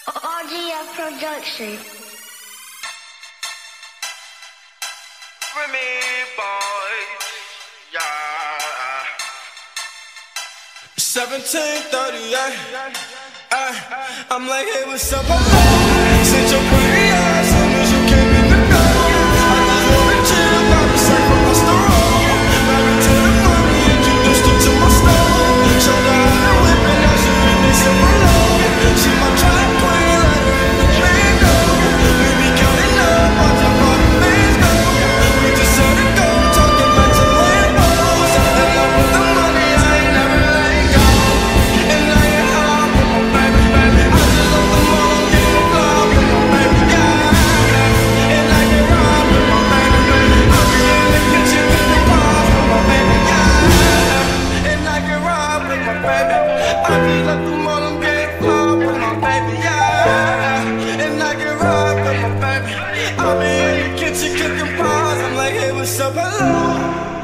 RGF Production. Remy boys, yeah. 1738. I'm like, hey, what's up? Since your pretty eyes, soon as you came in the door, I just wanna chill by the side from my store. Married to the money, introduced her to my store. Showed her how to whip and now she in this alone. She my track queen, like her in the Django. We be counting up, watch how far the things go. We just set it go, talking about some Lambos. And love with the money, I ain't never letting go. And I ain't hard with my baby, baby. I just love the money, getting fly with my baby, yeah. And I get robbed with my baby, baby. I be in the kitchen cooking pies with my baby, yeah. And I get robbed with my baby. I just love the money, getting fly with my baby, yeah. And I get robbed with my baby. I be in the kitchen cooking pies. I'm like, hey, what's up, hello?